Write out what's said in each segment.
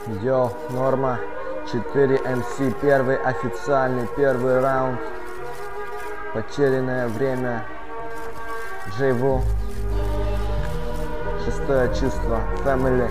Йоу, норма. 4 МС, первый официальный, первый раунд. Потерянное время. Джейву. Шестое чувство. Family.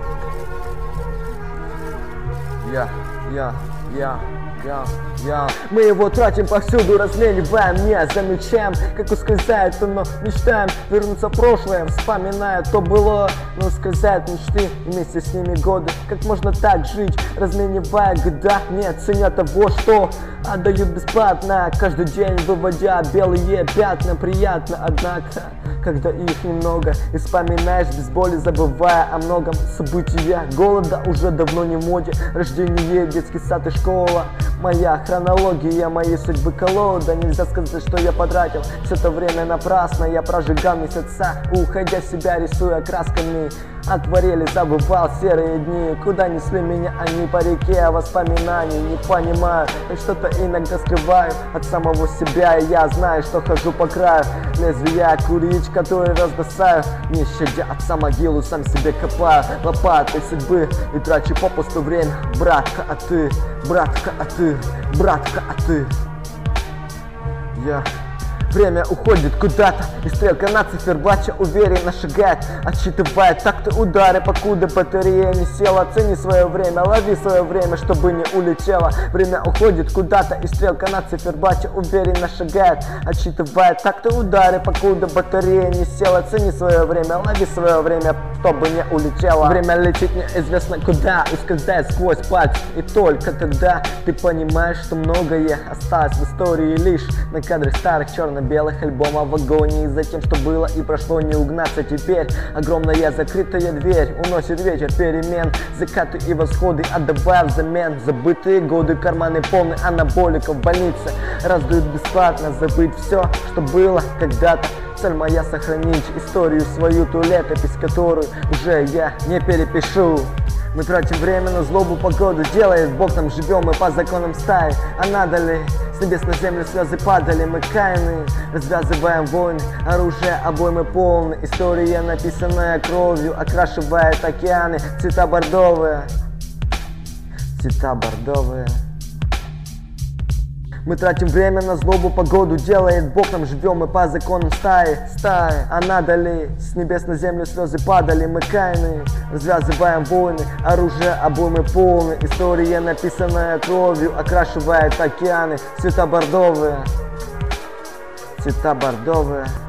Мы его тратим повсюду, размениваем, не замечаем, как ускользает оно, мечтаем вернуться в прошлое, вспоминая то было, но ускользают мечты, и вместе с ними годы. Как можно так жить, разменивая года, не ценя того, что отдают бесплатно, каждый день выводя белые пятна. Приятно, однако, когда их немного, и вспоминаешь без боли, забывая о многом. События голода уже давно не в моде, рождение, детский сад и школа. Моя хронология, моей судьбы колода. Нельзя сказать, что я потратил все это время напрасно. Я прожигал месяца, уходя в себя, рисуя красками. Акварели забывал серые дни, куда несли меня они по реке воспоминаний. Не понимаю, как что-то иногда скрываю от самого себя. И я знаю, что хожу по краю лезвия курить, который разбросаю. Не щадя отца могилу, сам себе копаю лопатой судьбы и трачу попусту время. Братка, а ты, братка, а ты, братка, а ты. Время уходит куда-то, и стрелка на циферблате уверенно шагает, отсчитывает такты удары, покуда батарея не села. Оцени свое время, лови свое время, чтобы не улетело. Время уходит куда-то, и стрелка на циферблате уверенно шагает, отсчитывает такты удары, покуда батарея не села. Оцени свое время, лови свое время, чтобы не улетело. Время летит неизвестно куда, ускользает сквозь пальцы, и только тогда ты понимаешь, что многое осталось в истории лишь на кадрах старых черно-белых альбомов в агонии. За тем, что было и прошло, не угнаться теперь. Огромная закрытая дверь уносит ветер перемен, закаты и восходы отдавая взамен. Забытые годы, карманы полны анаболиков в больнице, раздают бесплатно. Забыть все, что было когда-то. Цель моя сохранить историю свою, ту летопись, которую уже я не перепишу. Мы тратим время на злобу, погоду делает Бог, нам живем мы по законам стаи. А надо ли? С небес на землю слезы падали, мы каяны. Развязываем войны, оружие обоймы полны. История, написанная кровью, окрашивает океаны. Цвета бордовые, цвета бордовые. Мы тратим время на злобу, погоду делает Бог, нам живем мы по законам стаи. А надо ли? С небес на землю слезы падали, мы каяны. Развязываем войны, оружие обоймы полны. История, написанная кровью, окрашивает океаны. Цвета бордовые, цвета бордовые.